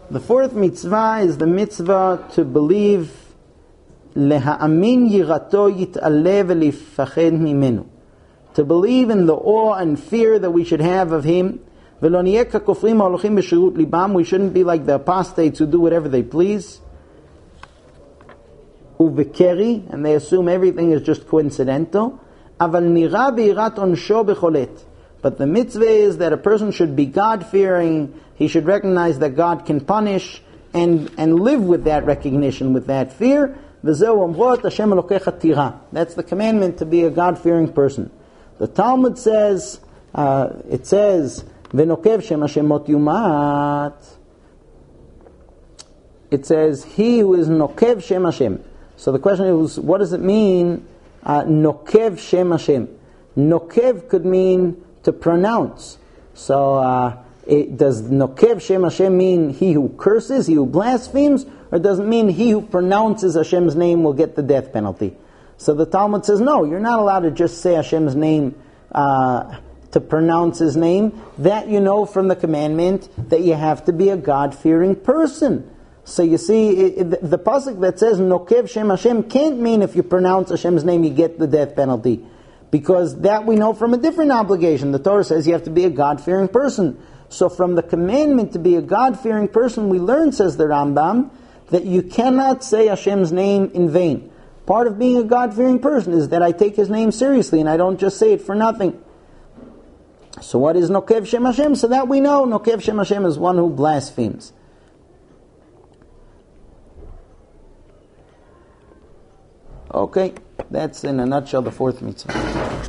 The fourth mitzvah is the mitzvah to believe להאמין יראתו יתעלה ולפחד ממנו. To believe in the awe and fear that we should have of him. ולא נהיה ככופרים ההולכים בשרירות ליבם. We shouldn't be like the apostates who do whatever they please. ובקרי, and they assume everything is just coincidental. אבל נראה ביראת עונשו בכל עת. But the mitzvah is that a person should be God-fearing. He should recognize that God can punish and live with that recognition, with that fear. That's the commandment to be a God-fearing person. The Talmud says, it says, "V'nokev shem Hashemot yumat." It says, "He who is nokev shem Hashem." So the question is, what does it mean, nokev shem Hashem? Nokev could mean to pronounce. So, does nokev shem Hashem mean he who curses, he who blasphemes, or does it mean he who pronounces Hashem's name will get the death penalty? So the Talmud says, no, you're not allowed to just say Hashem's name, to pronounce His name. That you know from the commandment that you have to be a God-fearing person. So you see, the pasuk that says nokev shem Hashem can't mean if you pronounce Hashem's name you get the death penalty. Because that we know from a different obligation. The Torah says you have to be a God-fearing person. So from the commandment to be a God-fearing person, we learn, says the Rambam, that you cannot say Hashem's name in vain. Part of being a God-fearing person is that I take His name seriously and I don't just say it for nothing. So what is Nokev Shem Hashem? So that we know Nokev Shem Hashem is one who blasphemes. Okay, that's in a nutshell the fourth mitzvah.